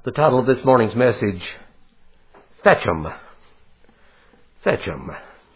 The title of this morning's message, Fetch 'em. Fetch 'em.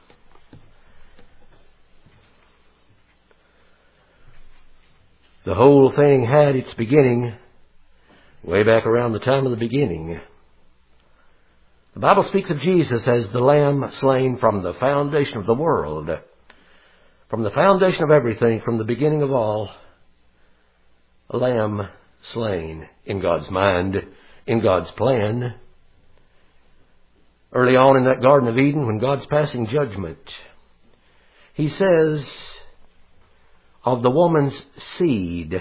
The whole thing had its beginning way back around the time of the beginning. The Bible speaks of Jesus as the Lamb slain from the foundation of the world. From the foundation of everything, from the beginning of all, a Lamb slain in God's mind, in God's plan. Early on in that Garden of Eden, when God's passing judgment, He says of the woman's seed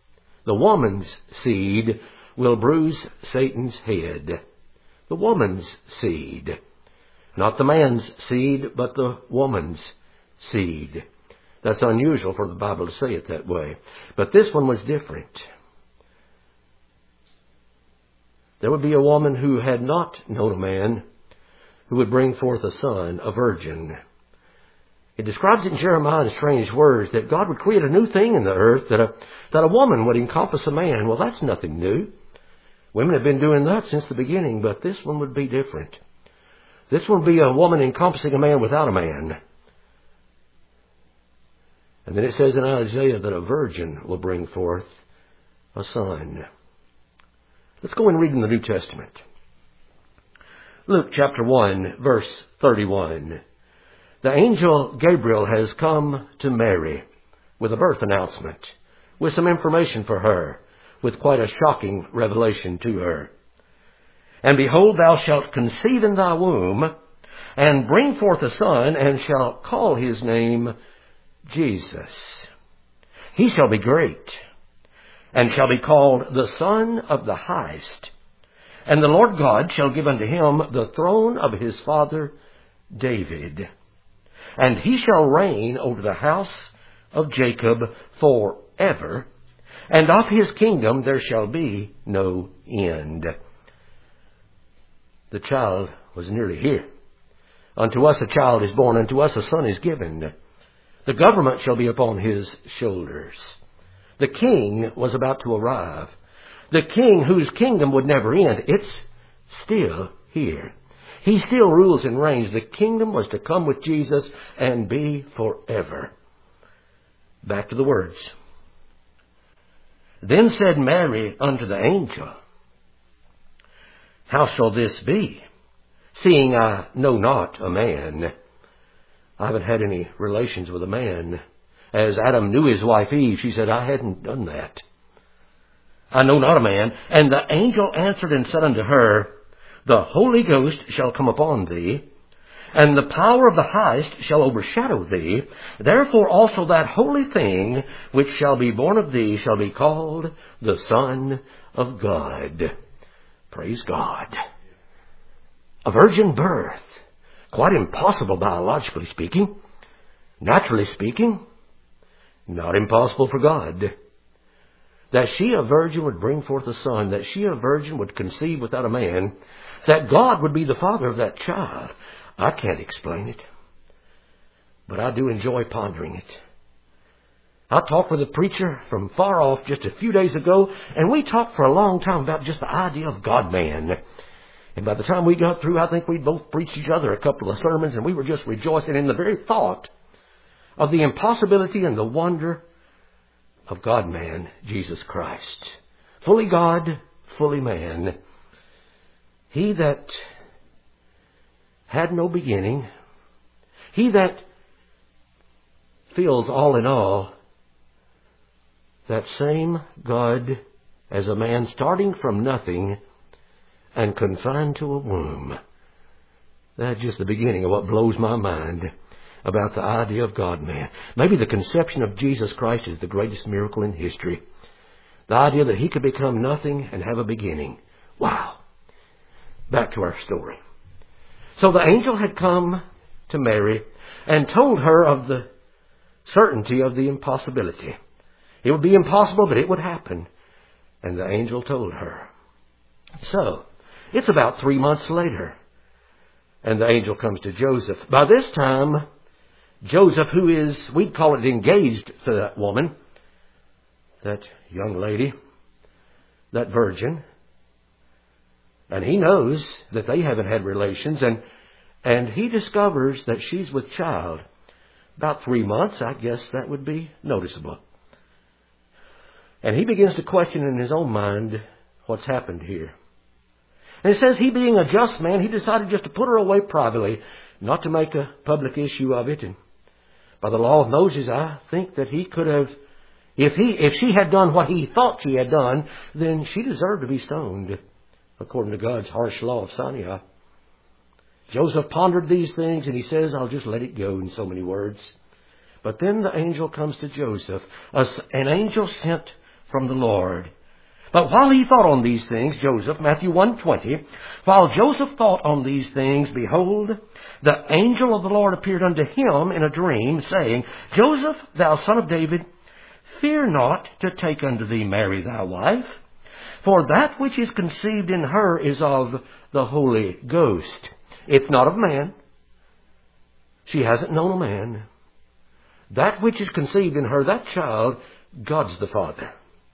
will bruise Satan's head. The woman's seed. Not the man's seed, but the woman's seed. That's unusual for the Bible to say it that way. But this one was different. There would be a woman who had not known a man who would bring forth a son, a virgin. It describes in Jeremiah in strange words that God would create a new thing in the earth, that a woman would encompass a man. Well, that's nothing new. Women have been doing that since the beginning, but this one would be different. This one would be a woman encompassing a man without a man. And then it says in Isaiah that a virgin will bring forth a son. Let's go and read in the New Testament. Luke chapter 1, verse 31. The angel Gabriel has come to Mary with a birth announcement, with some information for her, with quite a shocking revelation to her. And behold, thou shalt conceive in thy womb, and bring forth a son, and shalt call his name Jesus. He shall be great, and shall be called the Son of the Highest. And the Lord God shall give unto him the throne of his father David. And he shall reign over the house of Jacob forever, and of his kingdom there shall be no end. The child was nearly here. Unto us a child is born, unto us a son is given. The government shall be upon his shoulders. The king was about to arrive. The king whose kingdom would never end. It's still here. He still rules and reigns. The kingdom was to come with Jesus and be forever. Back to the words. Then said Mary unto the angel, How shall this be, seeing I know not a man? I haven't had any relations with a man. As Adam knew his wife Eve, she said, I hadn't done that. I know not a man. And the angel answered and said unto her, The Holy Ghost shall come upon thee, and the power of the Highest shall overshadow thee. Therefore also that holy thing which shall be born of thee shall be called the Son of God. Praise God. A virgin birth. Quite impossible biologically speaking. Naturally speaking, not impossible for God. That she, a virgin, would bring forth a son. That she, a virgin, would conceive without a man. That God would be the father of that child. I can't explain it, but I do enjoy pondering it. I talked with a preacher from far off just a few days ago, and we talked for a long time about just the idea of God-man. And by the time we got through, I think we'd both preached each other a couple of sermons, and we were just rejoicing in the very thought of the impossibility and the wonder of God-man, Jesus Christ. Fully God, fully man. He that had no beginning. He that feels all in all. That same God as a man starting from nothing and confined to a womb. That's just the beginning of what blows my mind about the idea of God-man. Maybe the conception of Jesus Christ is the greatest miracle in history. The idea that He could become nothing and have a beginning. Wow. Back to our story. So the angel had come to Mary and told her of the certainty of the impossibility. It would be impossible, but it would happen. And the angel told her. So, it's about 3 months later. And the angel comes to Joseph. By this time, Joseph, who is, we'd call it engaged to that woman, that young lady, that virgin, And he knows that they haven't had relations, and he discovers that she's with child. About 3 months, I guess that would be noticeable. And he begins to question in his own mind what's happened here. And it says he, being a just man, he decided just to put her away privately, not to make a public issue of it. And by the law of Moses, I think that he could have, if she had done what he thought she had done, then she deserved to be stoned, according to God's harsh law of Sinai. Joseph pondered these things, and he says, I'll just let it go, in so many words. But then the angel comes to Joseph, an angel sent from the Lord. But while he thought on these things, Joseph, Matthew 1:20, while Joseph thought on these things, behold, the angel of the Lord appeared unto him in a dream, saying, Joseph, thou son of David, fear not to take unto thee Mary thy wife, for that which is conceived in her is of the Holy Ghost. It's not of man. She hasn't known a man. That which is conceived in her, that child, God's the Father.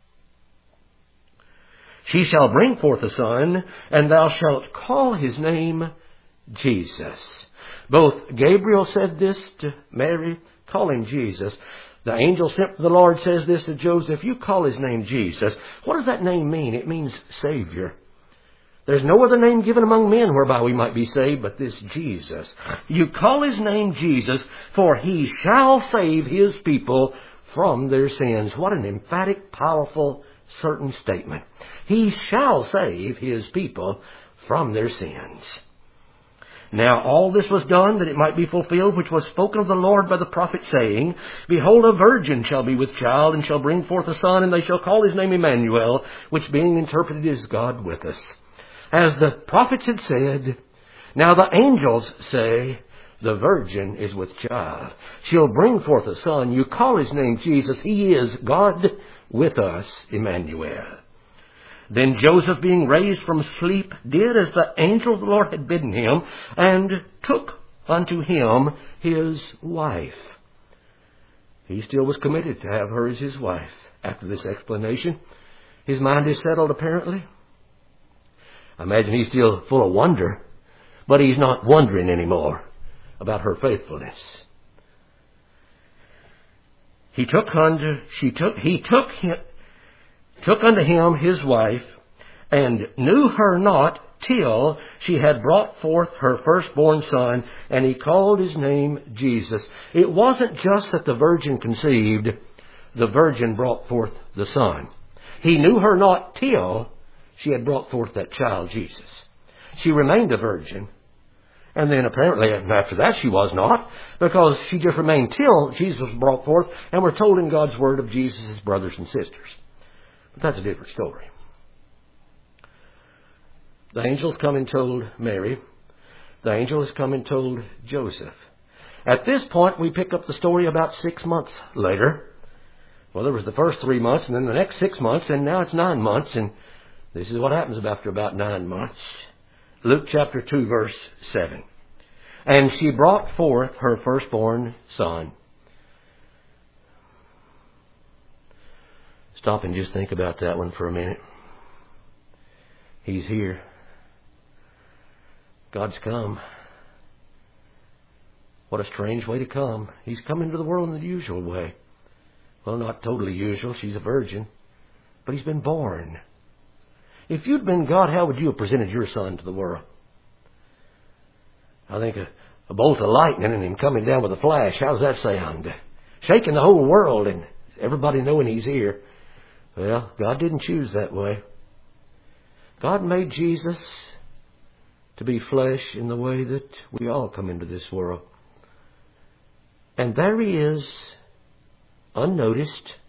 She shall bring forth a son, and thou shalt call his name Jesus. Both Gabriel said this to Mary, call him Jesus. The angel sent from the Lord says this to Joseph, you call his name Jesus. What does that name mean? It means Savior. There's no other name given among men whereby we might be saved but this Jesus. You call his name Jesus, for he shall save his people from their sins. What an emphatic, powerful, certain statement. He shall save his people from their sins. Now all this was done that it might be fulfilled which was spoken of the Lord by the prophet, saying, Behold, a virgin shall be with child, and shall bring forth a son, and they shall call his name Emmanuel, which being interpreted is God with us. As the prophets had said, now the angels say, the virgin is with child. She'll bring forth a son. You call his name Jesus. He is God with us, Emmanuel. Then Joseph, being raised from sleep, did as the angel of the Lord had bidden him, and took unto him his wife. He still was committed to have her as his wife. After this explanation, his mind is settled apparently. I imagine he's still full of wonder, but he's not wondering anymore about her faithfulness. He took unto him his wife, and knew her not till she had brought forth her firstborn son, and he called his name Jesus. It wasn't just that the virgin conceived, the virgin brought forth the son. He knew her not till she had brought forth that child, Jesus. She remained a virgin. And then apparently after that she was not, because she just remained till Jesus was brought forth, and we're told in God's Word of Jesus' brothers and sisters. But that's a different story. The angels come and told Mary. The angel has come and told Joseph. At this point we pick up the story about 6 months later. Well, there was the first 3 months, and then the next 6 months, and now it's 9 months, and this is what happens after about 9 months. Luke chapter 2, verse 7. And she brought forth her firstborn son. Stop and just think about that one for a minute. He's here. God's come. What a strange way to come. He's come into the world in the usual way. Well, not totally usual. She's a virgin. But he's been born. If you'd been God, how would you have presented your son to the world? I think a bolt of lightning and him coming down with a flash. How does that sound? Shaking the whole world and everybody knowing he's here. Well, God didn't choose that way. God made Jesus to be flesh in the way that we all come into this world. And there he is, unnoticed.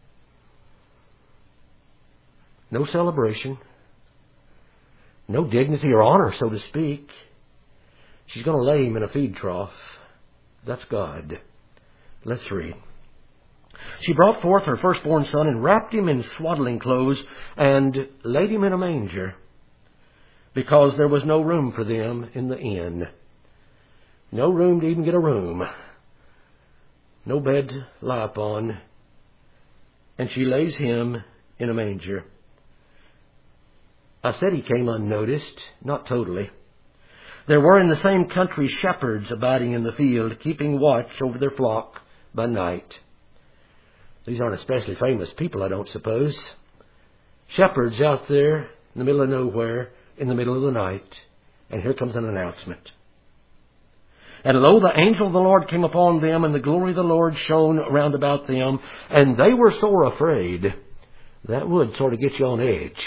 No celebration. No dignity or honor, so to speak. She's going to lay him in a feed trough. That's God. Let's read. She brought forth her firstborn son and wrapped him in swaddling clothes and laid him in a manger, because there was no room for them in the inn. No room to even get a room. No bed to lie upon. And she lays him in a manger. I said he came unnoticed, not totally. There were in the same country shepherds abiding in the field, keeping watch over their flock by night. These aren't especially famous people, I don't suppose. Shepherds out there in the middle of nowhere, in the middle of the night. And here comes an announcement. And lo, the angel of the Lord came upon them, and the glory of the Lord shone round about them, and they were sore afraid. That would sort of get you on edge.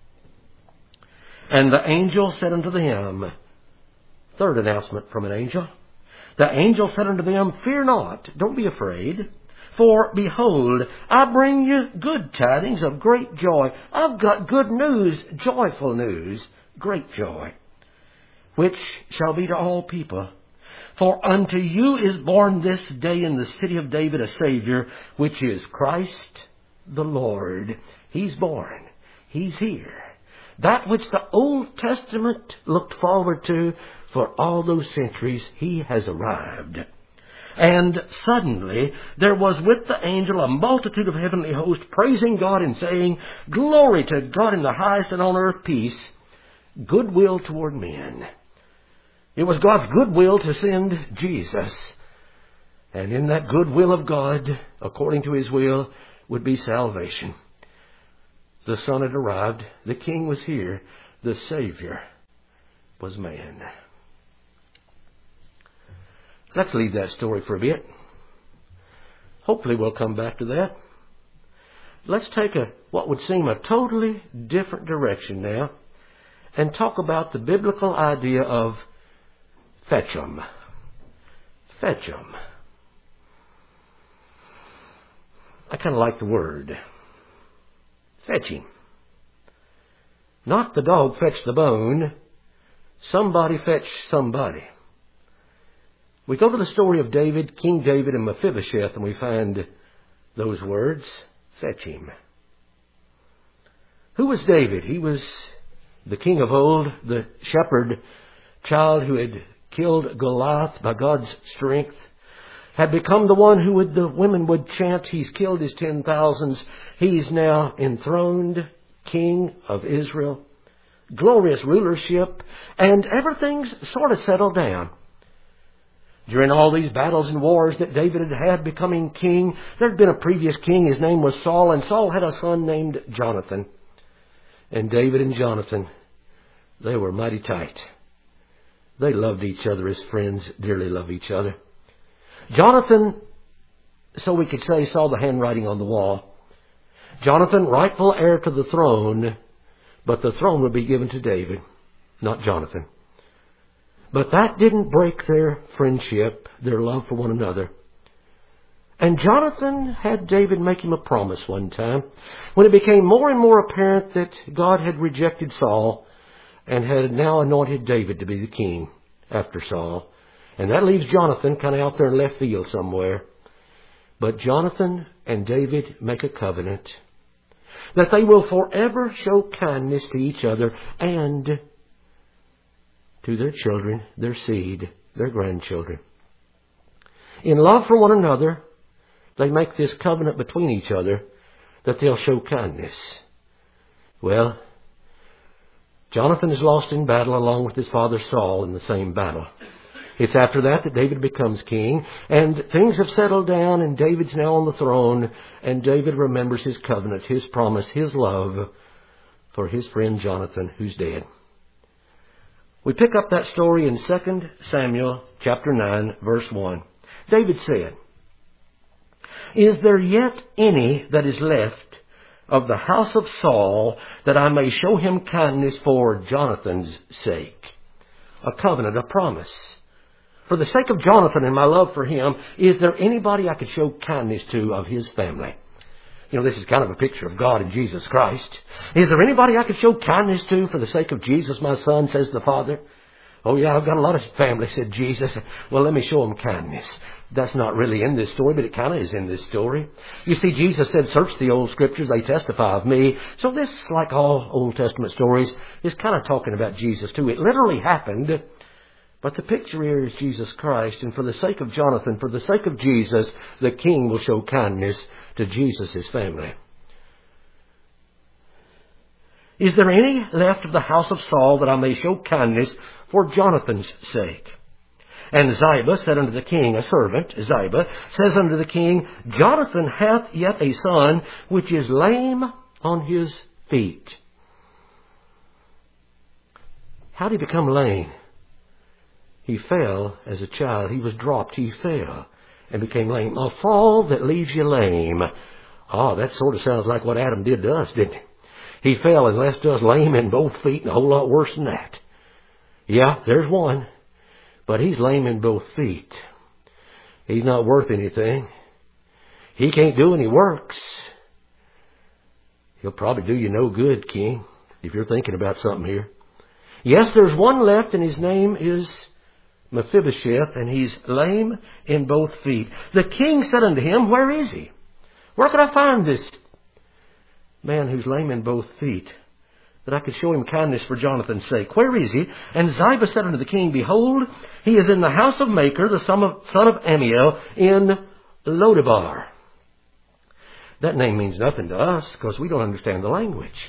And the angel said unto them, third announcement from an angel. The angel said unto them, fear not, don't be afraid. For behold, I bring you good tidings of great joy. I've got good news, joyful news, great joy, which shall be to all people. For unto you is born this day in the city of David a Savior, which is Christ the Lord. He's born. He's here. That which the Old Testament looked forward to for all those centuries, He has arrived. And suddenly there was with the angel a multitude of heavenly hosts praising God and saying, Glory to God in the highest, and on earth peace, goodwill toward men. It was God's goodwill to send Jesus. And in that goodwill of God, according to His will, would be salvation. The Son had arrived. The King was here. The Savior was man. Let's leave that story for a bit. Hopefully we'll come back to that. Let's take what would seem a totally different direction now and talk about the biblical idea of fetch 'em. Fetch 'em. I kind of like the word. Fetch him. Not the dog fetch the bone. Somebody fetch somebody. We go to the story of David, King David and Mephibosheth, and we find those words, fetch him. Who was David? He was the king of old, the shepherd child who had killed Goliath by God's strength, had become the one who the women would chant, He's killed his 10,000s. He's now enthroned King of Israel. Glorious rulership, and everything's sort of settled down. During all these battles and wars that David had had becoming king, there had been a previous king. His name was Saul, and Saul had a son named Jonathan. And David and Jonathan, they were mighty tight. They loved each other as friends, dearly loved each other. Jonathan, so we could say, saw the handwriting on the wall. Jonathan, rightful heir to the throne, but the throne would be given to David, not Jonathan. But that didn't break their friendship, their love for one another. And Jonathan had David make him a promise one time when it became more and more apparent that God had rejected Saul and had now anointed David to be the king after Saul. And that leaves Jonathan kind of out there in left field somewhere. But Jonathan and David make a covenant that they will forever show kindness to each other and to their children, their seed, their grandchildren. In love for one another, they make this covenant between each other that they'll show kindness. Well, Jonathan is lost in battle along with his father Saul in the same battle. It's after that that David becomes king, and things have settled down, and David's now on the throne, and David remembers his covenant, his promise, his love for his friend Jonathan, who's dead. We pick up that story in 2 Samuel chapter 9, verse 1. David said, Is there yet any that is left of the house of Saul, that I may show him kindness for Jonathan's sake? A covenant, a promise. For the sake of Jonathan and my love for him, is there anybody I could show kindness to of his family? You know, this is kind of a picture of God and Jesus Christ. Is there anybody I could show kindness to for the sake of Jesus, my son, says the Father? Oh yeah, I've got a lot of family, said Jesus. Well, let me show them kindness. That's not really in this story, but it kind of is in this story. You see, Jesus said, search the old scriptures, they testify of me. So this, like all Old Testament stories, is kind of talking about Jesus too. It literally happened, but the picture here is Jesus Christ. And for the sake of Jonathan, for the sake of Jesus, the king will show kindness to Jesus' family. Is there any left of the house of Saul that I may show kindness for Jonathan's sake? And Ziba said unto the king, a servant, Ziba, says unto the king, Jonathan hath yet a son, which is lame on his feet. How did he become lame? He fell as a child. He was dropped. He fell and became lame. A fall that leaves you lame. Oh, that sort of sounds like what Adam did to us, didn't it? He fell and left us lame in both feet, and a whole lot worse than that. Yeah, there's one. But he's lame in both feet. He's not worth anything. He can't do any works. He'll probably do you no good, King, if you're thinking about something here. Yes, there's one left, and his name is Mephibosheth, and he's lame in both feet. The king said unto him, where is he? Where can I find this man who's lame in both feet, that I could show him kindness for Jonathan's sake? Where is he? And Ziba said unto the king, behold, he is in the house of Machir, the son of Amiel, in Lodebar. That name means nothing to us, because we don't understand the language.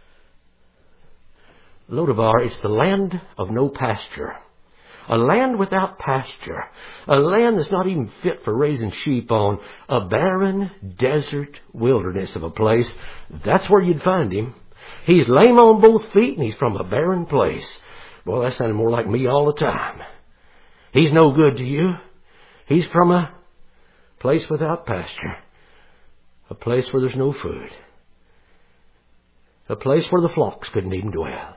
Lodebar is the land of no pasture. A land without pasture. A land that's not even fit for raising sheep on. A barren, desert wilderness of a place. That's where you'd find him. He's lame on both feet, and he's from a barren place. Boy, that sounded more like me all the time. He's no good to you. He's from a place without pasture. A place where there's no food. A place where the flocks couldn't even dwell.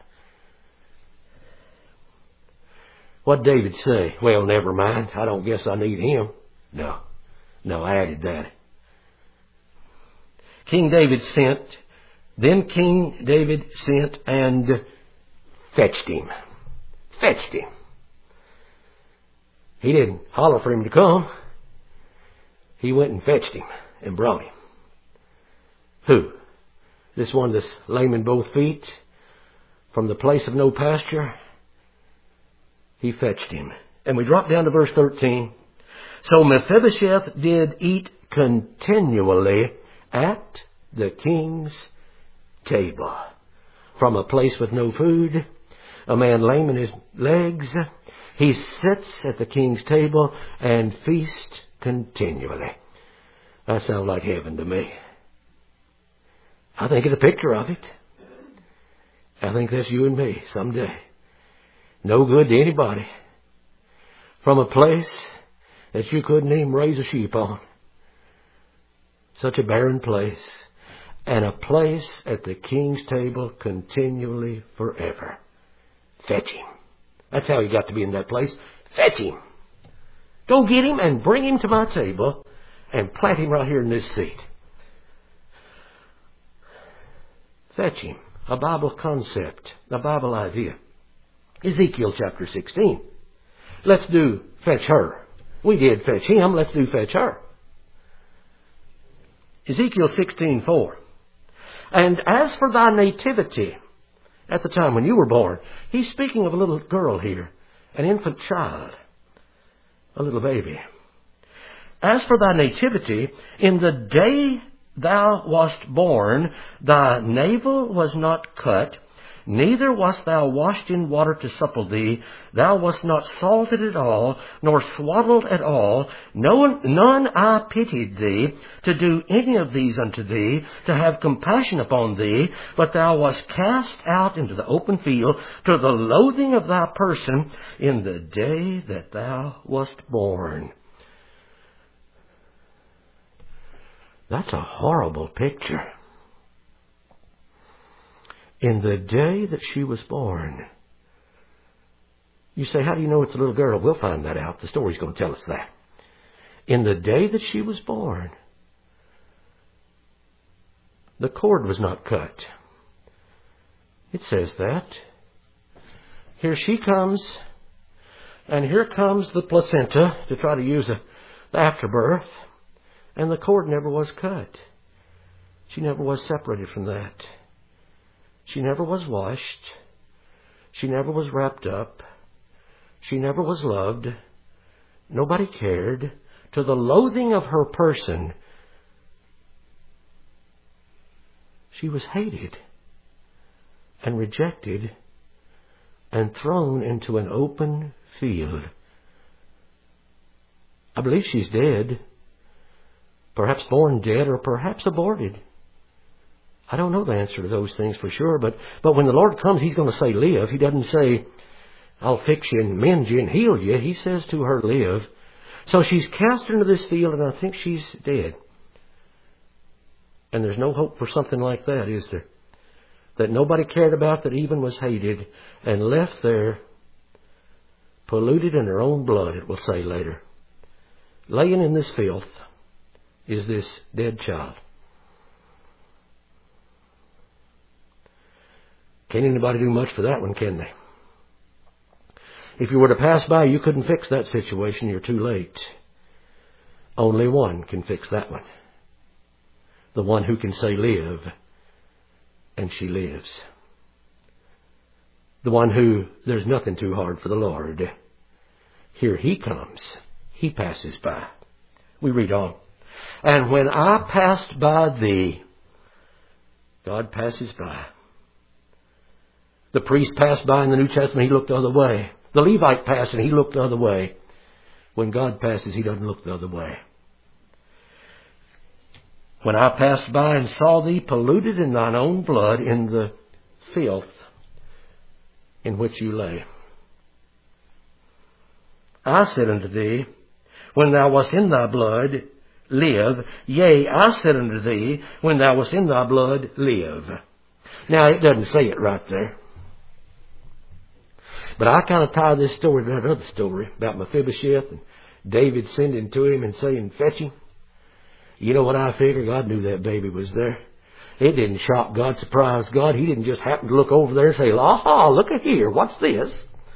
What'd David say? Well, never mind. I don't guess I need him. No, I added that. Then King David sent and fetched him. He didn't holler for him to come. He went and fetched him and brought him. Who? This one that's lame in both feet from the place of no pasture? He fetched him. And we drop down to verse 13. So Mephibosheth did eat continually at the king's table. From a place with no food, a man lame in his legs, he sits at the king's table and feasts continually. That sounds like heaven to me. I think it's a picture of it. I think that's you and me someday. No good to anybody. From a place that you couldn't even raise a sheep on. Such a barren place. And a place at the king's table continually forever. Fetch him. That's how he got to be in that place. Fetch him. Go get him and bring him to my table and plant him right here in this seat. Fetch him. A Bible concept. A Bible idea. Ezekiel chapter 16. Let's do fetch her. We did fetch him. Let's do fetch her. Ezekiel 16:4. And as for thy nativity, at the time when you were born, he's speaking of a little girl here, an infant child, a little baby. As for thy nativity, in the day thou wast born, thy navel was not cut, neither wast thou washed in water to supple thee. Thou wast not salted at all, nor swaddled at all. None I pitied thee, to do any of these unto thee, to have compassion upon thee. But thou wast cast out into the open field, to the loathing of thy person, in the day that thou wast born. That's a horrible picture. In the day that she was born. You say, how do you know it's a little girl? We'll find that out. The story's going to tell us that. In the day that she was born, the cord was not cut. It says that. Here she comes, and here comes the placenta to try to use the afterbirth, and the cord never was cut. She never was separated from that. She never was washed. She never was wrapped up. She never was loved. Nobody cared. To the loathing of her person, she was hated. and rejected and thrown into an open field. I believe she's dead. Perhaps born dead or perhaps aborted. I don't know the answer to those things for sure, but when the Lord comes, He's going to say, live. He doesn't say, I'll fix you and mend you and heal you. He says to her, live. So she's cast into this field, and I think she's dead. And there's no hope for something like that, is there? That nobody cared about, that even was hated, and left there, polluted in her own blood, it will say later. Laying in this filth is this dead child. Can't anybody do much for that one, can they? If you were to pass by, you couldn't fix that situation. You're too late. Only one can fix that one. The one who can say, live, and she lives. The one who, there's nothing too hard for the Lord. Here He comes. He passes by. We read on. And when I passed by thee, God passes by. The priest passed by in the New Testament, he looked the other way. The Levite passed and he looked the other way. When God passes, He doesn't look the other way. When I passed by and saw thee polluted in thine own blood, in the filth in which you lay, I said unto thee, when thou wast in thy blood, live. Yea, I said unto thee, when thou wast in thy blood, live. Now, it doesn't say it right there. But I kind of tie this story to that other story about Mephibosheth and David sending to him and saying, fetch him. You know what I figure? God knew that baby was there. It didn't shock God, surprise God. He didn't just happen to look over there and say, aha, look at here, what's this?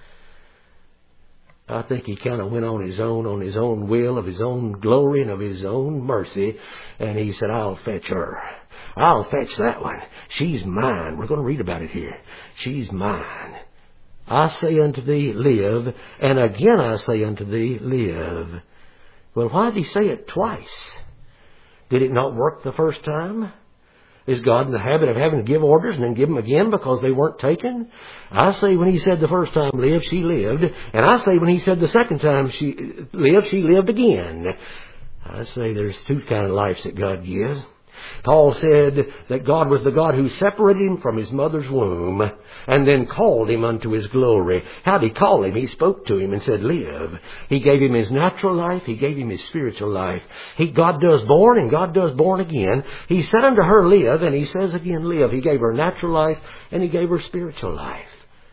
I think He kind of went on His own will, of His own glory and of His own mercy. And He said, I'll fetch her. I'll fetch that one. She's mine. We're going to read about it here. She's mine. I say unto thee, live. And again I say unto thee, live. Well, why did He say it twice? Did it not work the first time? Is God in the habit of having to give orders and then give them again because they weren't taken? I say when He said the first time, live, she lived. And I say when He said the second time, she lived again. I say there's two kind of lives that God gives. Paul said that God was the God who separated him from his mother's womb and then called him unto His glory. How did He call him? He spoke to him and said, live. He gave him his natural life. He gave him his spiritual life. God does born and God does born again. He said unto her, live, and He says again, live. He gave her natural life and He gave her spiritual life.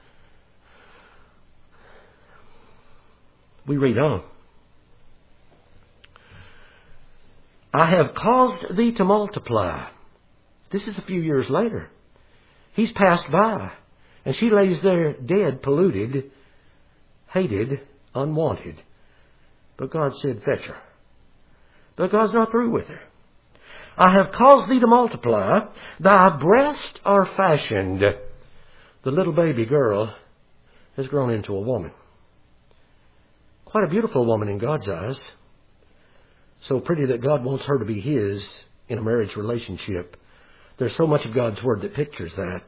We read on. I have caused thee to multiply. This is a few years later. He's passed by. And she lays there dead, polluted, hated, unwanted. But God said, fetch her. But God's not through with her. I have caused thee to multiply. Thy breasts are fashioned. The little baby girl has grown into a woman. Quite a beautiful woman in God's eyes. So pretty that God wants her to be His in a marriage relationship. There's so much of God's Word that pictures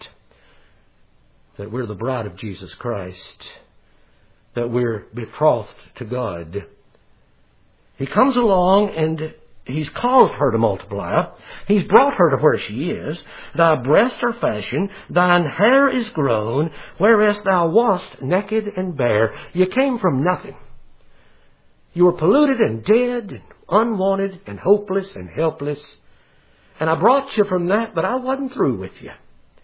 that we're the bride of Jesus Christ, that we're betrothed to God. He comes along and He's caused her to multiply. He's brought her to where she is. Thy breasts are fashioned, thine hair is grown, whereas thou wast naked and bare. You came from nothing. You were polluted and dead and unwanted and hopeless and helpless. And I brought you from that, but I wasn't through with you.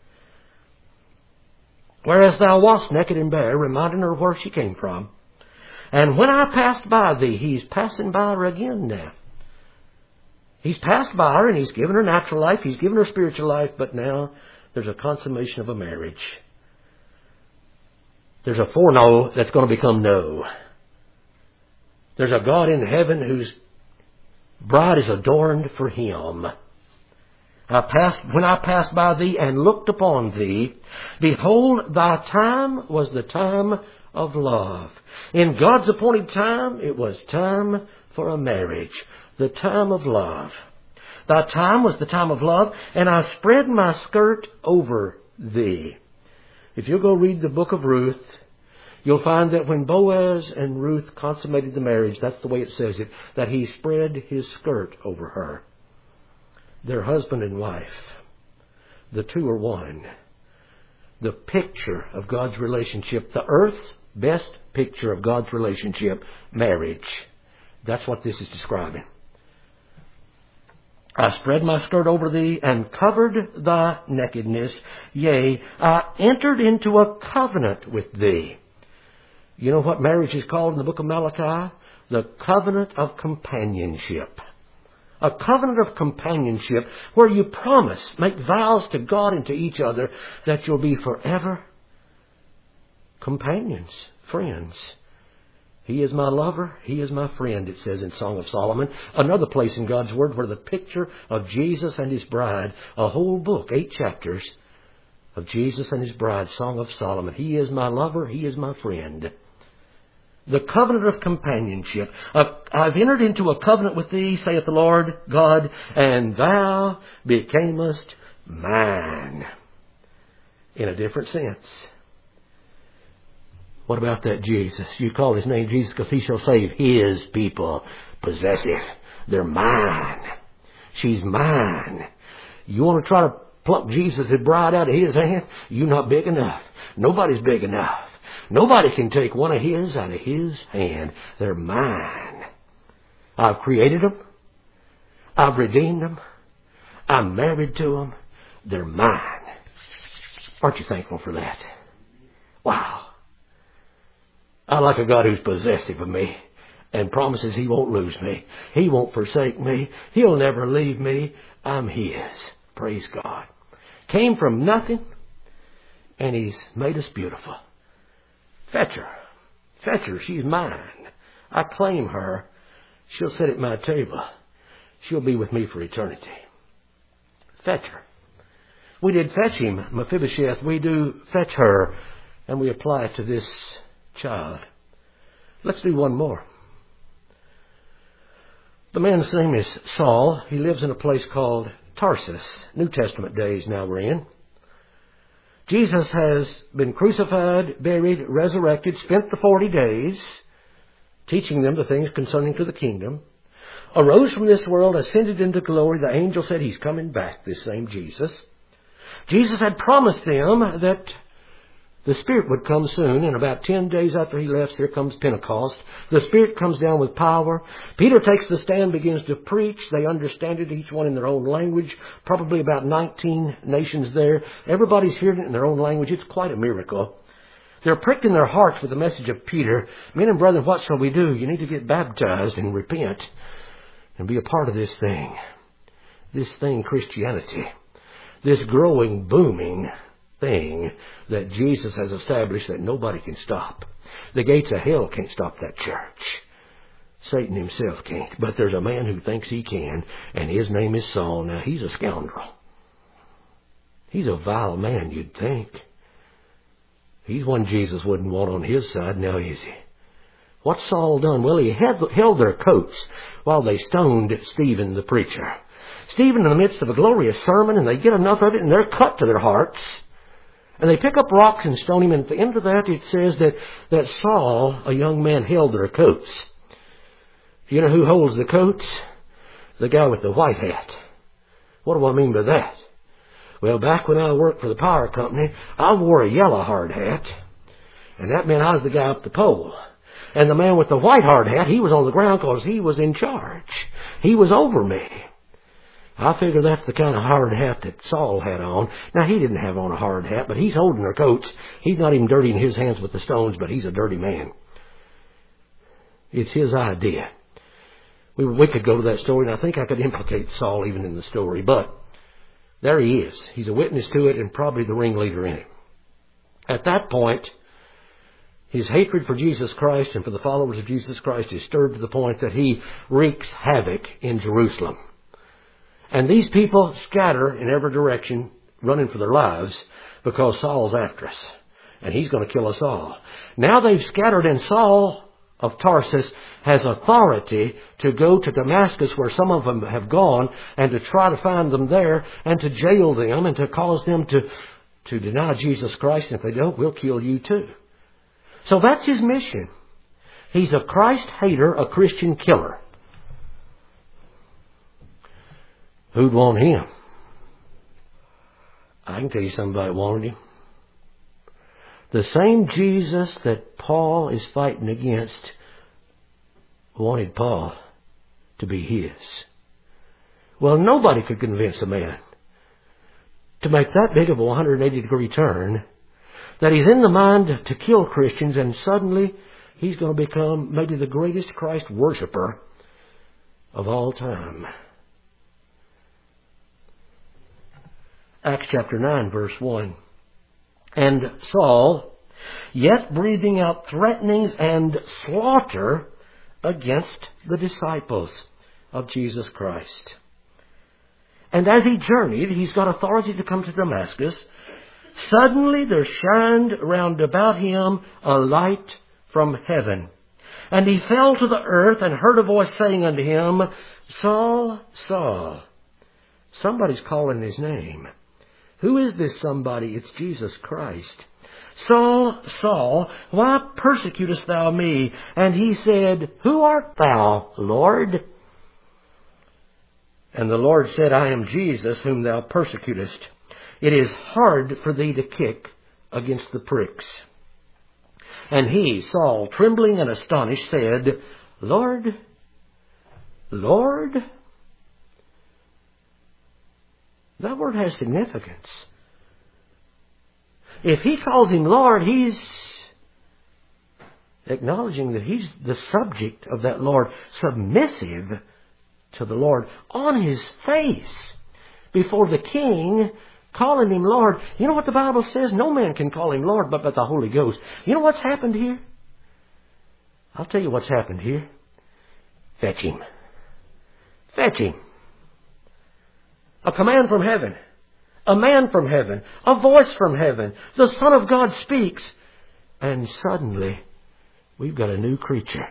Whereas thou wast naked and bare, reminding her where she came from. And when I passed by thee, He's passing by her again now. He's passed by her and He's given her natural life, He's given her spiritual life, but now there's a consummation of a marriage. There's a foreknow that's going to become no. There's a God in heaven whose bride is adorned for Him. When I passed by thee and looked upon thee, behold, thy time was the time of love. In God's appointed time, it was time for a marriage, the time of love. Thy time was the time of love, and I spread my skirt over thee. If you'll go read the book of Ruth, you'll find that when Boaz and Ruth consummated the marriage, that's the way it says it, that he spread his skirt over her. They're husband and wife. The two are one. The picture of God's relationship, the earth's best picture of God's relationship, marriage. That's what this is describing. I spread my skirt over thee and covered thy nakedness. Yea, I entered into a covenant with thee. You know what marriage is called in the book of Malachi? The covenant of companionship. A covenant of companionship where you promise, make vows to God and to each other that you'll be forever companions, friends. He is my lover, he is my friend, it says in Song of Solomon. Another place in God's Word where the picture of Jesus and His bride, a whole book, 8 chapters of Jesus and His bride, Song of Solomon. He is my lover, he is my friend. The covenant of companionship. I've entered into a covenant with thee, saith the Lord God, and thou becamest mine. In a different sense. What about that Jesus? You call His name Jesus because He shall save His people. Possessive. They're mine. She's mine. You want to try to pluck Jesus' bride out of His hand? You're not big enough. Nobody's big enough. Nobody can take one of His out of His hand. They're mine. I've created them. I've redeemed them. I'm married to them. They're mine. Aren't you thankful for that? Wow. I like a God who's possessive of me and promises He won't lose me. He won't forsake me. He'll never leave me. I'm His. Praise God. Came from nothing and He's made us beautiful. Fetch her. Fetch her. She's mine. I claim her. She'll sit at my table. She'll be with me for eternity. Fetch her. We did fetch him, Mephibosheth. We do fetch her. And we apply it to this child. Let's do one more. The man's name is Saul. He lives in a place called Tarsus. New Testament days now we're in. Jesus has been crucified, buried, resurrected, spent the 40 days teaching them the things concerning to the kingdom, arose from this world, ascended into glory. The angel said He's coming back, this same Jesus. Jesus had promised them that the Spirit would come soon, and about 10 days after He left, here comes Pentecost. The Spirit comes down with power. Peter takes the stand, begins to preach. They understand it, each one in their own language. Probably about 19 nations there. Everybody's hearing it in their own language. It's quite a miracle. They're pricked in their hearts with the message of Peter. Men and brethren, what shall we do? You need to get baptized and repent and be a part of this thing. This thing, Christianity. This growing, booming thing that Jesus has established that nobody can stop. The gates of hell can't stop that church. Satan himself can't. But there's a man who thinks he can, and his name is Saul. Now, he's a scoundrel. He's a vile man, you'd think. He's one Jesus wouldn't want on his side, now is he? What's Saul done? Well, he held their coats while they stoned Stephen the preacher. Stephen in the midst of a glorious sermon, and they get enough of it, and they're cut to their hearts. And they pick up rocks and stone him. And at the end of that, it says that Saul, a young man, held their coats. You know who holds the coats? The guy with the white hat. What do I mean by that? Well, back when I worked for the power company, I wore a yellow hard hat. And that meant I was the guy up the pole. And the man with the white hard hat, he was on the ground because he was in charge. He was over me. I figure that's the kind of hard hat that Saul had on. Now, he didn't have on a hard hat, but he's holding their coats. He's not even dirtying his hands with the stones, but he's a dirty man. It's his idea. We could go to that story, and I think I could implicate Saul even in the story, but there he is. He's a witness to it and probably the ringleader in it. At that point, his hatred for Jesus Christ and for the followers of Jesus Christ is stirred to the point that he wreaks havoc in Jerusalem. And these people scatter in every direction, running for their lives, because Saul's after us. And he's going to kill us all. Now they've scattered, and Saul of Tarsus has authority to go to Damascus, where some of them have gone, and to try to find them there, and to jail them, and to cause them to to deny Jesus Christ, and if they don't, we'll kill you too. So that's his mission. He's a Christ hater, a Christian killer. Who'd want him? I can tell you somebody wanted him. The same Jesus that Paul is fighting against wanted Paul to be his. Well, nobody could convince a man to make that big of a 180-degree turn that he's in the mind to kill Christians, and suddenly he's going to become maybe the greatest Christ worshiper of all time. Acts chapter 9, verse 1. And Saul, yet breathing out threatenings and slaughter against the disciples of Jesus Christ. And as he journeyed, he's got authority to come to Damascus. Suddenly there shined round about him a light from heaven. And he fell to the earth and heard a voice saying unto him, Saul, Saul. Somebody's calling his name. Who is this somebody? It's Jesus Christ. Saul, Saul, why persecutest thou me? And he said, Who art thou, Lord? And the Lord said, I am Jesus whom thou persecutest. It is hard for thee to kick against the pricks. And he, Saul, trembling and astonished, said, Lord, Lord? That word has significance. If he calls him Lord, he's acknowledging that he's the subject of that Lord, submissive to the Lord, on his face before the king, calling him Lord. You know what the Bible says? No man can call him Lord but the Holy Ghost. You know what's happened here? I'll tell you what's happened here. Fetch him. Fetch him. A command from heaven. A man from heaven. A voice from heaven. The Son of God speaks. And suddenly, we've got a new creature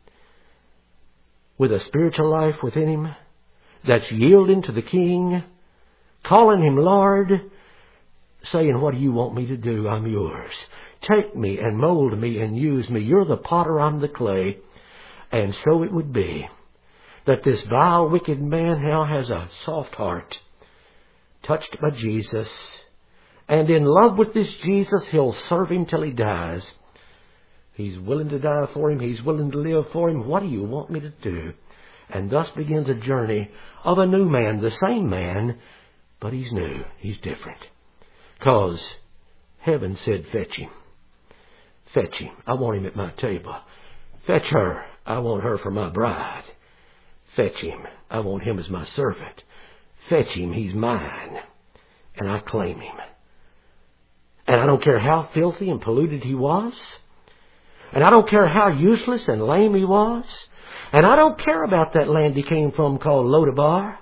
with a spiritual life within him that's yielding to the King, calling him Lord, saying, what do you want me to do? I'm yours. Take me and mold me and use me. You're the potter, I'm the clay. And so it would be that this vile, wicked man now has a soft heart, touched by Jesus, and in love with this Jesus, he'll serve him till he dies. He's willing to die for him. He's willing to live for him. What do you want me to do? And thus begins a journey of a new man, the same man, but he's new. He's different. Because heaven said, fetch him. Fetch him. I want him at my table. Fetch her. I want her for my bride. Fetch him. I want him as my servant. Fetch him. He's mine. And I claim him. And I don't care how filthy and polluted he was. And I don't care how useless and lame he was. And I don't care about that land he came from called Lodabar.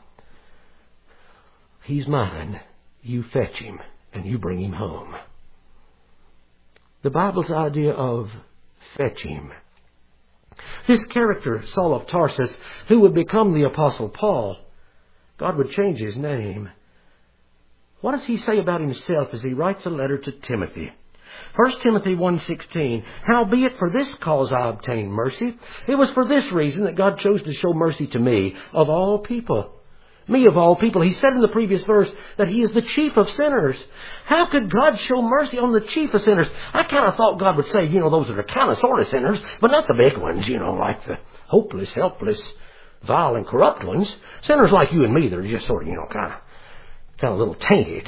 He's mine. You fetch him and you bring him home. The Bible's idea of fetch him. This character, Saul of Tarsus, who would become the Apostle Paul, God would change his name. What does he say about himself as he writes a letter to Timothy? 1 Timothy 1:16, Howbeit for this cause I obtained mercy. It was for this reason that God chose to show mercy to me, of all people. Me of all people. He said in the previous verse that he is the chief of sinners. How could God show mercy on the chief of sinners? I kind of thought God would say, those that are kind of sort of sinners, but not the big ones, like the hopeless, helpless, vile and corrupt ones. Sinners like you and me that are just sort of, kind of a little tainted.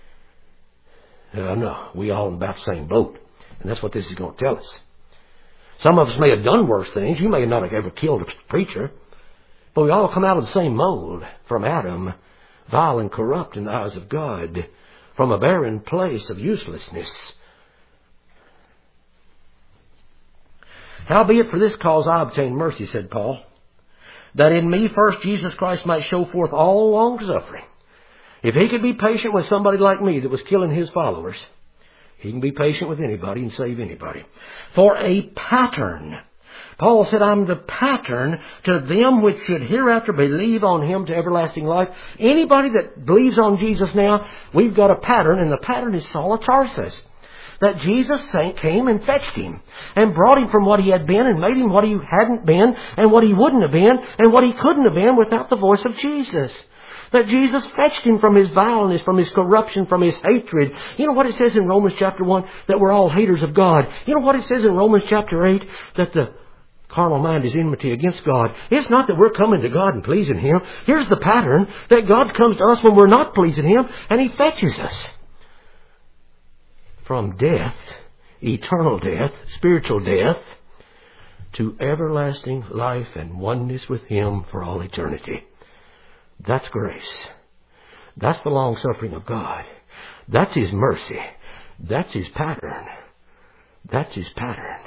No, we all in about the same boat. And that's what this is going to tell us. Some of us may have done worse things. You may not have ever killed a preacher. But we all come out of the same mold from Adam, vile and corrupt in the eyes of God, from a barren place of uselessness. Howbeit for this cause I obtained mercy, said Paul, that in me first Jesus Christ might show forth all long suffering. If he could be patient with somebody like me that was killing his followers, he can be patient with anybody and save anybody. For a pattern Paul said, I'm the pattern to them which should hereafter believe on Him to everlasting life. Anybody that believes on Jesus now, we've got a pattern, and the pattern is Saul of Tarsus. That Jesus came and fetched him and brought him from what he had been and made him what he hadn't been and what he wouldn't have been and what he couldn't have been without the voice of Jesus. That Jesus fetched him from his vileness, from his corruption, from his hatred. You know what it says in Romans chapter 1? That we're all haters of God. You know what it says in Romans chapter 8? That the carnal mind is enmity against God. It's not that we're coming to God and pleasing Him. Here's the pattern, that God comes to us when we're not pleasing Him, and He fetches us from death, eternal death, spiritual death, to everlasting life and oneness with Him for all eternity. That's grace. That's the long suffering of God. That's His mercy. That's His pattern. That's His pattern.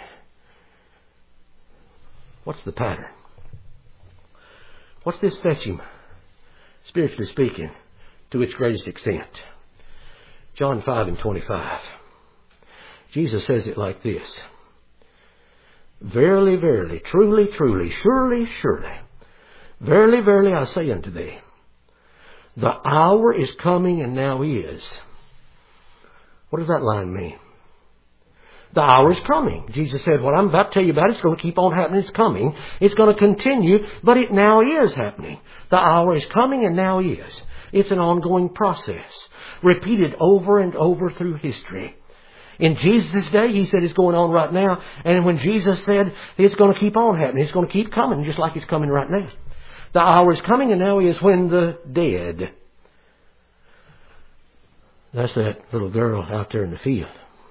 What's the pattern? What's this fetch Him, spiritually speaking, to its greatest extent? John 5:25. Jesus says it like this. Verily, verily, truly, truly, surely, surely, verily, verily, I say unto thee, the hour is coming and now is. What does that line mean? The hour is coming. Jesus said, what I'm about to tell you about, it's going to keep on happening. It's coming. It's going to continue, but it now is happening. The hour is coming and now is. It's an ongoing process, repeated over and over through history. In Jesus' day, He said it's going on right now. And when Jesus said it's going to keep on happening, it's going to keep coming, just like it's coming right now. The hour is coming and now is when the dead. That's that little girl out there in the field.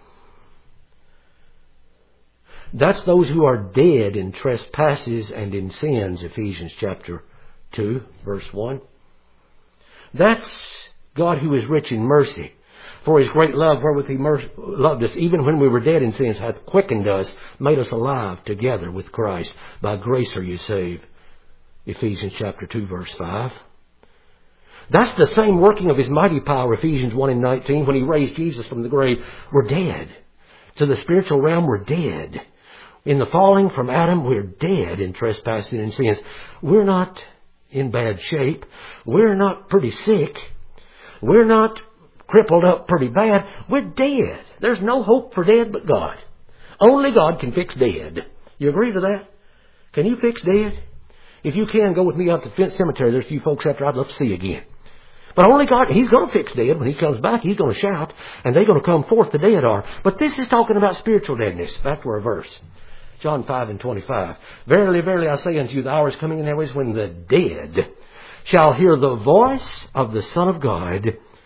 That's those who are dead in trespasses and in sins, Ephesians chapter 2, verse 1. That's God who is rich in mercy. For His great love wherewith He loved us, even when we were dead in sins, hath quickened us, made us alive together with Christ. By grace are you saved. Ephesians chapter 2, verse 5. That's the same working of His mighty power, Ephesians 1:19, when He raised Jesus from the grave. We're dead. To the spiritual realm, we're dead. In the falling from Adam, we're dead in trespassing and sins. We're not in bad shape. We're not pretty sick. We're not crippled up pretty bad. We're dead. There's no hope for dead but God. Only God can fix dead. You agree to that? Can you fix dead? If you can, go with me up to the cemetery. There's a few folks out there I'd love to see again. But only God, He's going to fix dead. When He comes back, He's going to shout, and they're going to come forth, the dead are. But this is talking about spiritual deadness. Back to our verse. John 5:25. Verily, verily, I say unto you, the hour is coming and now is when the dead shall hear the voice of the Son of God.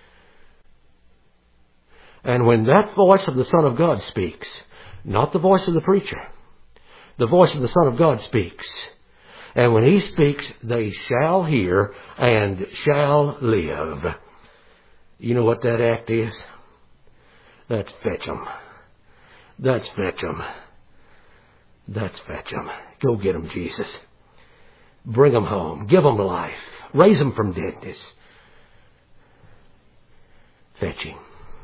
And when that voice of the Son of God speaks, not the voice of the preacher, the voice of the Son of God speaks. And when He speaks, they shall hear and shall live. You know what that act is? That's fetch 'em. That's fetch 'em. That's fetch 'em. Go get 'em, Jesus. Bring 'em home. Give 'em life. Raise 'em from deadness. Fetching.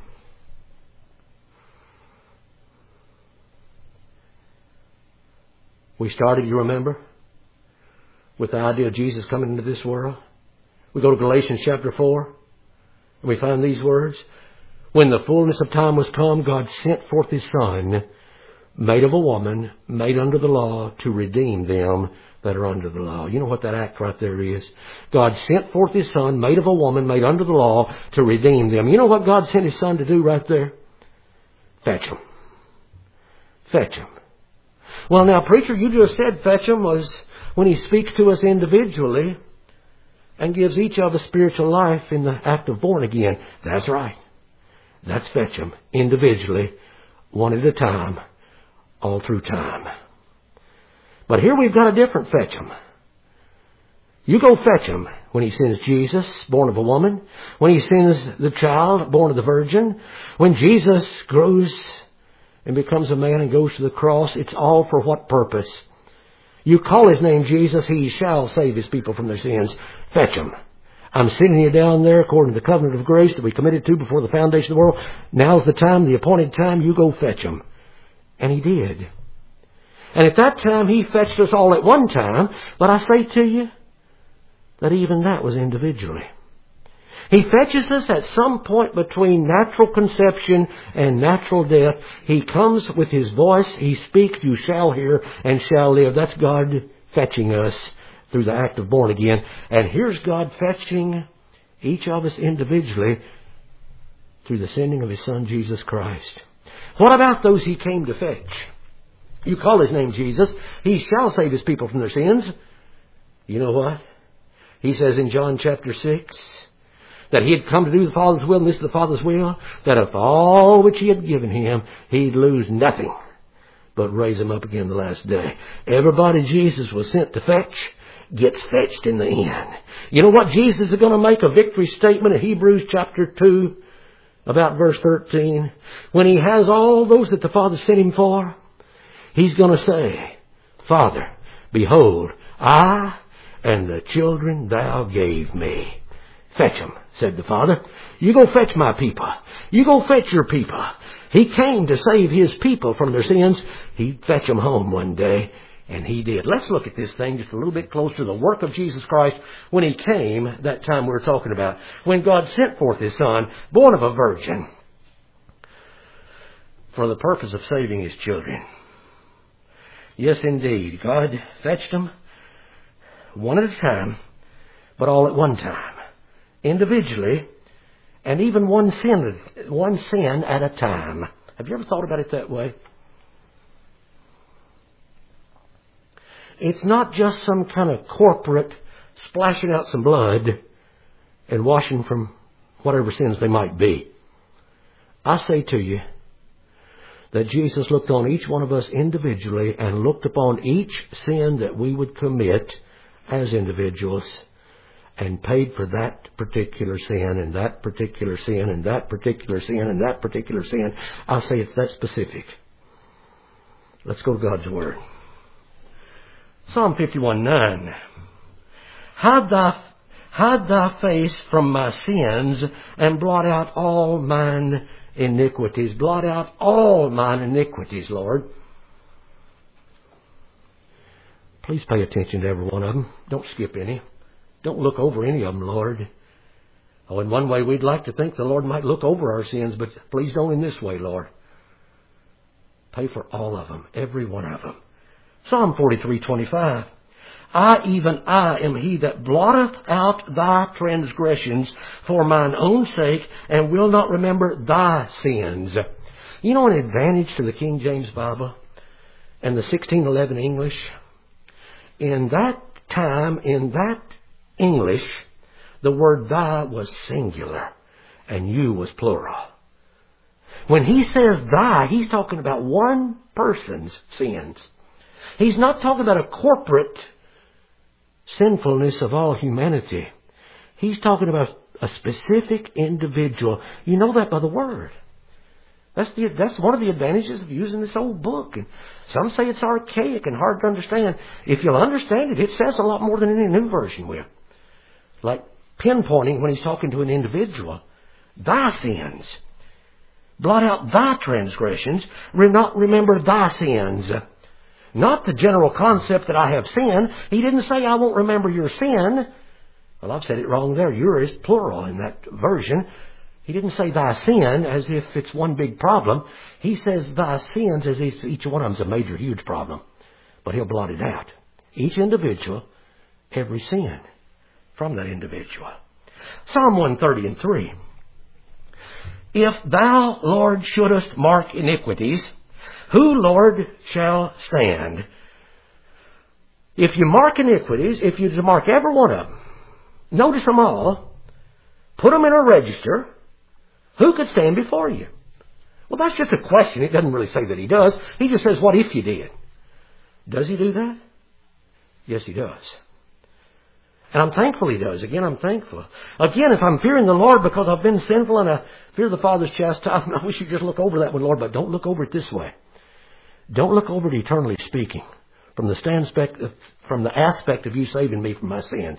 We started, you remember, with the idea of Jesus coming into this world. We go to Galatians chapter 4, and we find these words. When the fullness of time was come, God sent forth His Son, made of a woman, made under the law, to redeem them that are under the law. You know what that act right there is? God sent forth His Son, made of a woman, made under the law, to redeem them. You know what God sent His Son to do right there? Fetch 'em. Fetch 'em. Well, now, preacher, you just said fetch 'em was when He speaks to us individually and gives each of us spiritual life in the act of born again. That's right. That's fetch 'em individually, one at a time, all through time. But here we've got a different fetch 'em. You go fetch Him when He sends Jesus, born of a woman, when He sends the child, born of the virgin, when Jesus grows and becomes a man and goes to the cross. It's all for what purpose? You call His name Jesus, He shall save His people from their sins. Fetch Him. I'm sending you down there according to the covenant of grace that we committed to before the foundation of the world. Now's the time, the appointed time. You go fetch Him. And He did. And at that time, He fetched us all at one time. But I say to you that even that was individually. He fetches us at some point between natural conception and natural death. He comes with His voice. He speaks, you shall hear and shall live. That's God fetching us through the act of born again. And here's God fetching each of us individually through the sending of His Son, Jesus Christ. What about those He came to fetch? You call His name Jesus. He shall save His people from their sins. You know what? He says in John chapter 6 that He had come to do the Father's will, and this is the Father's will, that of all which He had given Him, He'd lose nothing, but raise Him up again the last day. Everybody Jesus was sent to fetch gets fetched in the end. You know what Jesus is going to make a victory statement in Hebrews chapter 2, about verse 13? When He has all those that the Father sent Him for, He's going to say, Father, behold, I and the children Thou gave me. Fetch them, said the Father. You go fetch my people. You go fetch your people. He came to save His people from their sins. He'd fetch them home one day. And He did. Let's look at this thing just a little bit closer. The work of Jesus Christ when He came, that time we were talking about. When God sent forth His Son, born of a virgin, for the purpose of saving His children. Yes, indeed. God fetched them one at a time, but all at one time. Individually, and even one sin at a time. Have you ever thought about it that way? It's not just some kind of corporate splashing out some blood and washing from whatever sins they might be. I say to you that Jesus looked on each one of us individually and looked upon each sin that we would commit as individuals and paid for that particular sin and that particular sin and that particular sin and that particular sin. I say it's that specific. Let's go to God's Word. Psalm 51:9. Hide thy face from my sins and blot out all mine iniquities. Blot out all mine iniquities, Lord. Please pay attention to every one of them. Don't skip any. Don't look over any of them, Lord. Oh, in one way we'd like to think the Lord might look over our sins, but please don't in this way, Lord. Pay for all of them, every one of them. Psalm 43:25. I am He that blotteth out thy transgressions for mine own sake, and will not remember thy sins. You know an advantage to the King James Bible and the 1611 English? In that time, in that English, the word thy was singular and you was plural. When He says thy, He's talking about one person's sins. He's not talking about a corporate sinfulness of all humanity. He's talking about a specific individual. You know that by the Word. That's one of the advantages of using this old book. And some say it's archaic and hard to understand. If you'll understand it, it says a lot more than any new version will. Like pinpointing when He's talking to an individual. Thy sins. Blot out thy transgressions. Not remember thy sins. Not the general concept that I have sinned. He didn't say I won't remember your sin. Well, I've said it wrong there. Your is plural in that version. He didn't say thy sin as if it's one big problem. He says thy sins as if each one of them's a major, huge problem. But He'll blot it out. Each individual, every sin from that individual. Psalm 130:3. If thou, Lord, shouldest mark iniquities, who, Lord, shall stand? If you mark iniquities, if you mark every one of them, notice them all, put them in a register, who could stand before you? Well, that's just a question. It doesn't really say that He does. He just says, what if you did? Does He do that? Yes, He does. And I'm thankful He does. Again, I'm thankful. Again, if I'm fearing the Lord because I've been sinful and I fear the Father's chastisement, we should just look over that one, Lord, but don't look over it this way. Don't look over it eternally speaking, from the aspect of you saving me from my sins.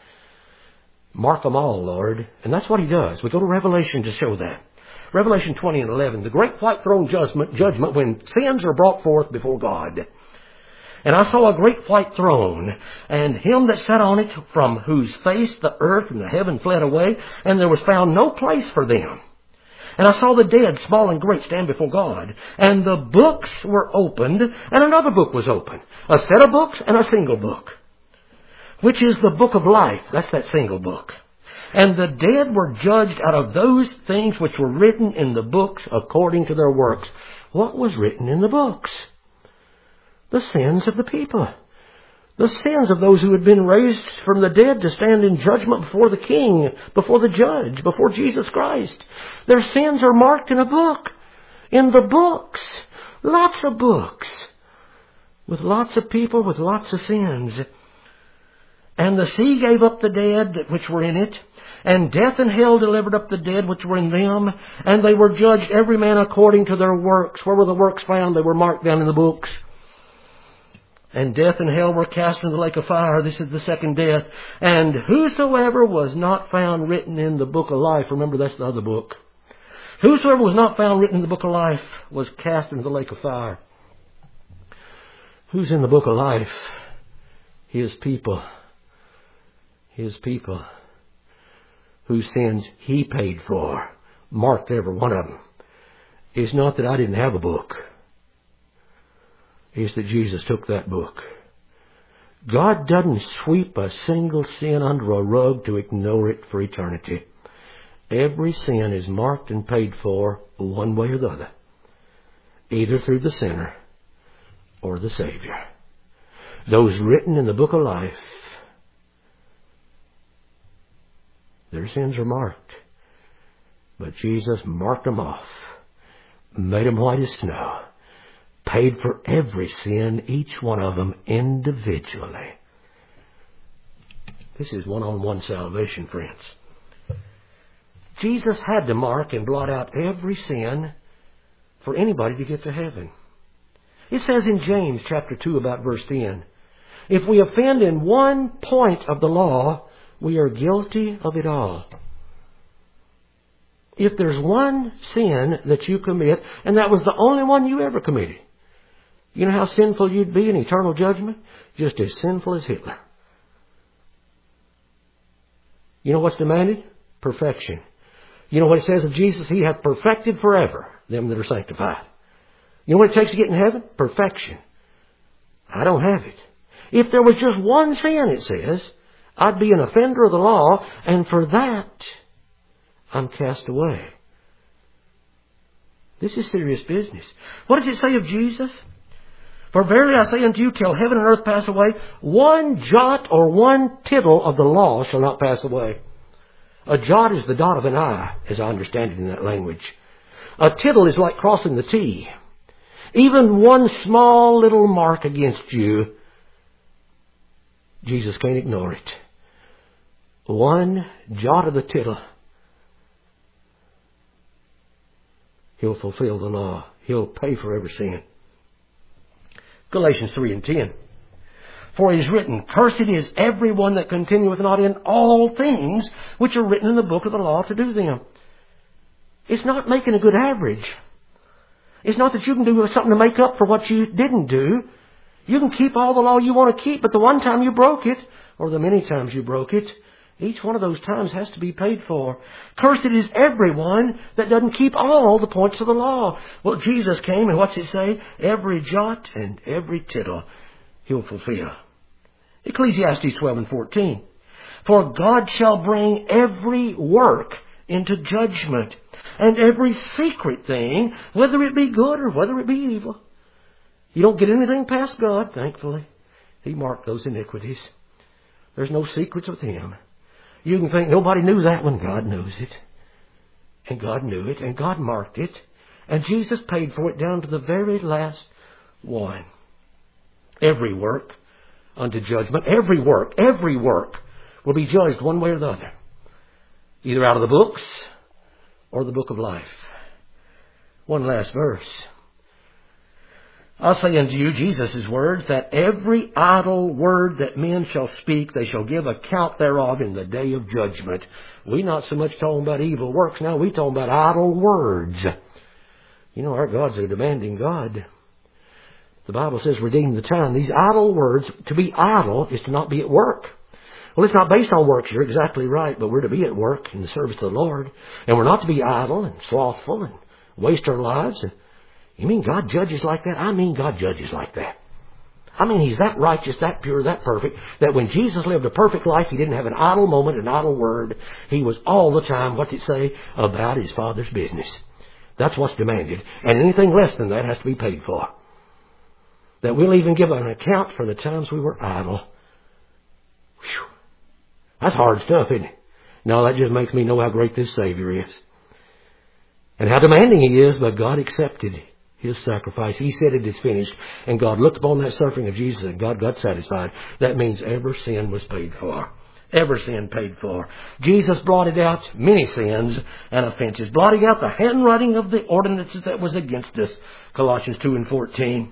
Mark them all, Lord. And that's what He does. We go to Revelation to show that. Revelation 20:11, the great white throne judgment when sins are brought forth before God. And I saw a great white throne, and him that sat on it, from whose face the earth and the heaven fled away, and there was found no place for them. And I saw the dead, small and great, stand before God. And the books were opened, and another book was opened. A set of books and a single book, which is the book of life. That's that single book. And the dead were judged out of those things which were written in the books according to their works. What was written in the books? The sins of the people. The sins of those who had been raised from the dead to stand in judgment before the King, before the Judge, before Jesus Christ. Their sins are marked in a book. In the books. Lots of books. With lots of people, with lots of sins. And the sea gave up the dead which were in it, and death and hell delivered up the dead which were in them, and they were judged every man according to their works. Where were the works found? They were marked down in the books. And death and hell were cast into the lake of fire. This is the second death. And whosoever was not found written in the book of life, remember that's the other book. Whosoever was not found written in the book of life was cast into the lake of fire. Who's in the book of life? His people. His people. Whose sins He paid for. Marked every one of them. It's not that I didn't have a book. It's that Jesus took that book. God doesn't sweep a single sin under a rug to ignore it for eternity. Every sin is marked and paid for one way or the other. Either through the sinner or the Savior. Those written in the book of life, their sins are marked. But Jesus marked them off. Made them white as snow. Paid for every sin, each one of them individually. This is one-on-one salvation, friends. Jesus had to mark and blot out every sin for anybody to get to heaven. It says in James chapter 2 about verse 10, if we offend in one point of the law, we are guilty of it all. If there's one sin that you commit, and that was the only one you ever committed, you know how sinful you'd be in eternal judgment? Just as sinful as Hitler. You know what's demanded? Perfection. You know what it says of Jesus? He hath perfected forever them that are sanctified. You know what it takes to get in heaven? Perfection. I don't have it. If there was just one sin, it says, I'd be an offender of the law, and for that, I'm cast away. This is serious business. What does it say of Jesus? For verily I say unto you, till heaven and earth pass away, one jot or one tittle of the law shall not pass away. A jot is the dot of an I, as I understand it in that language. A tittle is like crossing the T. Even one small little mark against you, Jesus can't ignore it. One jot of the tittle. He'll fulfill the law. He'll pay for every sin. Galatians 3 and 10. For it is written, cursed is every one that continueth not in all things which are written in the book of the law to do them. It's not making a good average. It's not that you can do something to make up for what you didn't do. You can keep all the law you want to keep, but the one time you broke it, or the many times you broke it, each one of those times has to be paid for. Cursed is everyone that doesn't keep all the points of the law. Well, Jesus came, and what's it say? Every jot and every tittle He'll fulfill. Ecclesiastes 12 and 14. For God shall bring every work into judgment, and every secret thing, whether it be good or whether it be evil. You don't get anything past God, thankfully. He marked those iniquities. There's no secrets with Him. You can think nobody knew that one. God knows it. And God knew it. And God marked it. And Jesus paid for it down to the very last one. Every work unto judgment. Every work will be judged one way or the other. Either out of the books or the book of life. One last verse. I'll say unto you, Jesus' words, that every idle word that men shall speak, they shall give account thereof in the day of judgment. We not so much talking about evil works now, we talking about idle words. You know, our God's a demanding God. The Bible says redeem the time. These idle words, to be idle is to not be at work. Well, it's not based on works. You're exactly right, but we're to be at work in the service of the Lord. And we're not to be idle and slothful and waste our lives. And you mean God judges like that? I mean God judges like that. I mean He's that righteous, that pure, that perfect, that when Jesus lived a perfect life, He didn't have an idle moment, an idle word. He was all the time, what's it say, about His Father's business. That's what's demanded. And anything less than that has to be paid for. That we'll even give an account for the times we were idle. Whew. That's hard stuff, isn't it? No, that just makes me know how great this Savior is. And how demanding He is, but God accepted His sacrifice. He said it is finished. And God looked upon that suffering of Jesus and God got satisfied. That means every sin was paid for. Every sin paid for. Jesus blotted out many sins and offenses. Blotting out the handwriting of the ordinances that was against us. Colossians 2:14.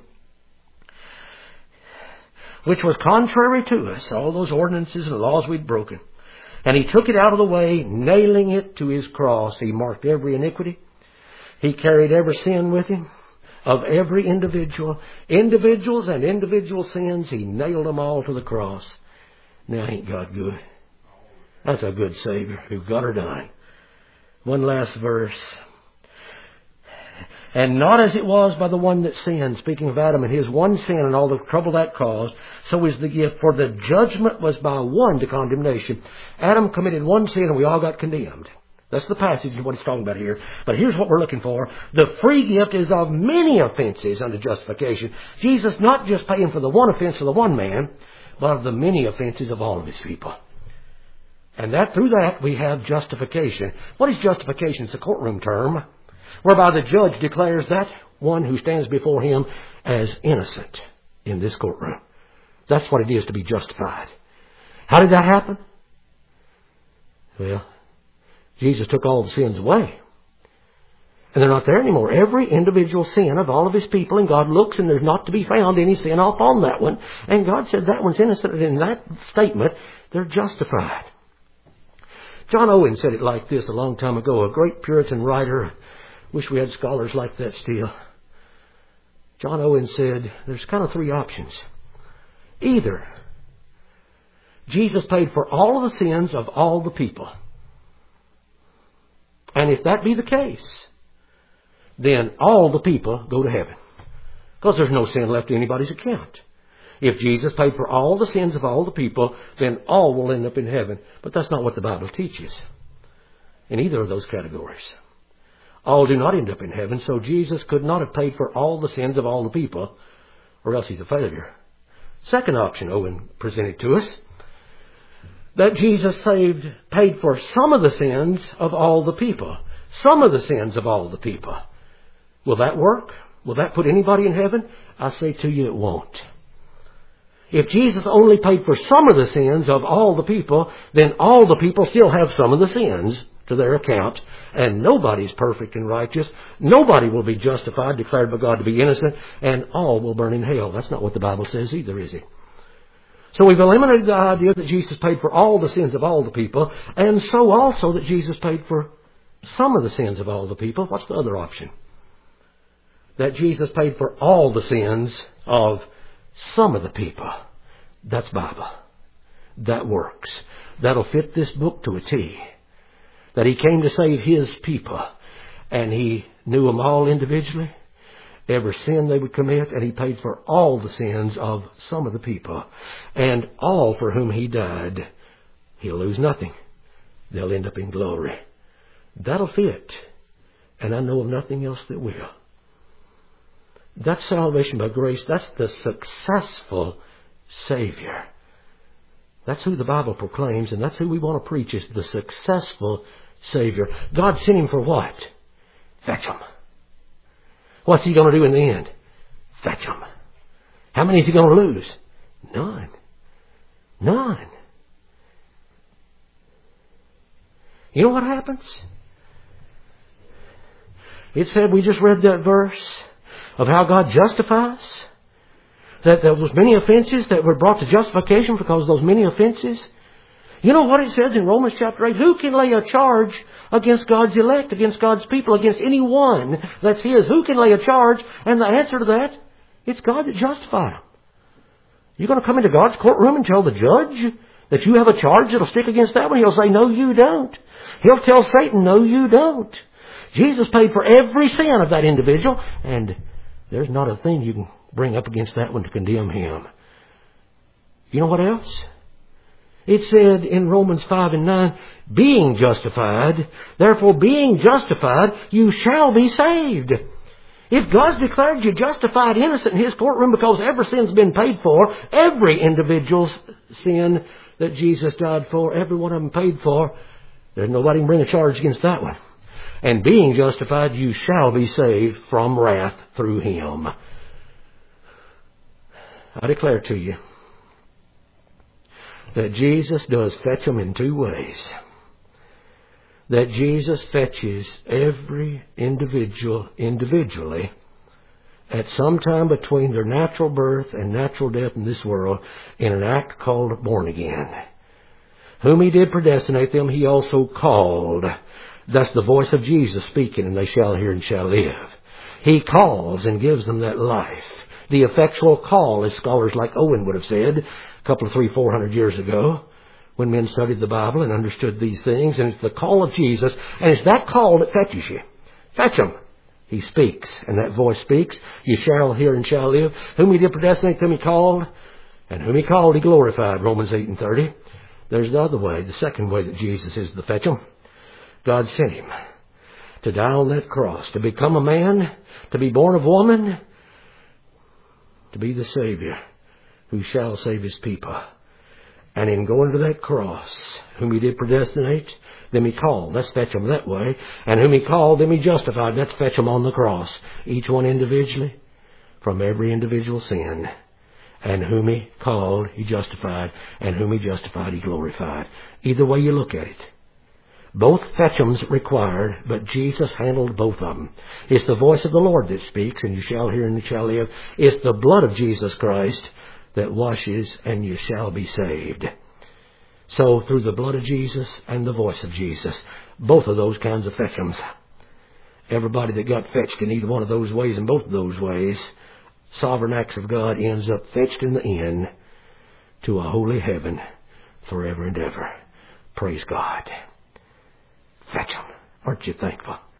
Which was contrary to us, all those ordinances and laws we'd broken. And He took it out of the way, nailing it to His cross. He marked every iniquity. He carried every sin with Him of every individual. Individuals and individual sins, He nailed them all to the cross. Now ain't God good? That's a good Savior who got her done. One last verse. And not as it was by the one that sinned, speaking of Adam and his one sin and all the trouble that caused, so is the gift. For the judgment was by one to condemnation. Adam committed one sin and we all got condemned. That's the passage of what it's talking about here. But here's what we're looking for. The free gift is of many offenses unto justification. Jesus not just paying for the one offense of the one man, but of the many offenses of all of His people. And that through that we have justification. What is justification? It's a courtroom term, whereby the judge declares that one who stands before him as innocent in this courtroom. That's what it is to be justified. How did that happen? Well, Jesus took all the sins away. And they're not there anymore. Every individual sin of all of His people, and God looks and there's not to be found any sin off on that one. And God said that one's innocent, and in that statement, they're justified. John Owen said it like this a long time ago, a great Puritan writer. Wish we had scholars like that still. John Owen said, there's kind of three options. Either Jesus paid for all of the sins of all the people. And if that be the case, then all the people go to heaven. Because there's no sin left to anybody's account. If Jesus paid for all the sins of all the people, then all will end up in heaven. But that's not what the Bible teaches in either of those categories. All do not end up in heaven, so Jesus could not have paid for all the sins of all the people, or else He's a failure. Second option Owen presented to us, that Jesus paid for some of the sins of all the people. Some of the sins of all the people. Will that work? Will that put anybody in heaven? I say to you, it won't. If Jesus only paid for some of the sins of all the people, then all the people still have some of the sins to their account, and nobody's perfect and righteous. Nobody will be justified, declared by God to be innocent, and all will burn in hell. That's not what the Bible says either, is it? So we've eliminated the idea that Jesus paid for all the sins of all the people, and so also that Jesus paid for some of the sins of all the people. What's the other option? That Jesus paid for all the sins of some of the people. That's Bible. That works. That'll fit this book to a T. That He came to save His people. And He knew them all individually. Every sin they would commit. And He paid for all the sins of some of the people. And all for whom He died. He'll lose nothing. They'll end up in glory. That'll fit. And I know of nothing else that will. That's salvation by grace. That's the successful Savior. That's who the Bible proclaims, and that's who we want to preach, is the successful Savior. God sent Him for what? Fetch them. What's He going to do in the end? Fetch them. How many is He going to lose? None. None. You know what happens? It said, we just read that verse of how God justifies. That there was many offenses that were brought to justification because of those many offenses. You know what it says in Romans chapter 8? Who can lay a charge against God's elect, against God's people, against anyone that's His? Who can lay a charge? And the answer to that It's God that justifies them. You're going to come into God's courtroom and tell the judge that you have a charge that'll stick against that one? He'll say, no, you don't. He'll tell Satan, no, you don't. Jesus paid for every sin of that individual, and there's not a thing you can bring up against that one to condemn him. You know what else? It said in Romans 5 and 9, being justified, therefore being justified, you shall be saved. If God's declared you justified, innocent in His courtroom because every sin's been paid for, every individual's sin that Jesus died for, every one of them paid for, there's nobody can bring a charge against that one. And being justified, you shall be saved from wrath through Him. I declare to you that Jesus does fetch them in two ways. That Jesus fetches every individual individually at some time between their natural birth and natural death in this world in an act called born again. Whom He did predestinate, them He also called. That's the voice of Jesus speaking, and they shall hear and shall live. He calls and gives them that life. The effectual call, as scholars like Owen would have said a couple of 300-400 years ago, when men studied the Bible and understood these things. And it's the call of Jesus, and it's that call that fetches you. Fetch Him. He speaks, and that voice speaks. You shall hear and shall live. Whom He did predestinate, them He called, and whom He called, He glorified. Romans 8 and 30. There's the other way, the second way that Jesus is the fetch Him. God sent Him to die on that cross, to become a man, to be born of woman, to be the Savior who shall save His people. And in going to that cross, whom He did predestinate, them He called. That's fetch Him that way. And whom He called, them He justified. That's fetch Him on the cross. Each one individually from every individual sin. And whom He called, He justified. And whom He justified, He glorified. Either way you look at it. Both fetch-ems required, but Jesus handled both of them. It's the voice of the Lord that speaks, and you shall hear and you shall live. It's the blood of Jesus Christ that washes, and you shall be saved. So, through the blood of Jesus and the voice of Jesus, both of those kinds of fetch-ems. Everybody that got fetched in either one of those ways, and both of those ways, sovereign acts of God ends up fetched in the end to a holy heaven forever and ever. Praise God. Fetch 'em. Aren't you thankful?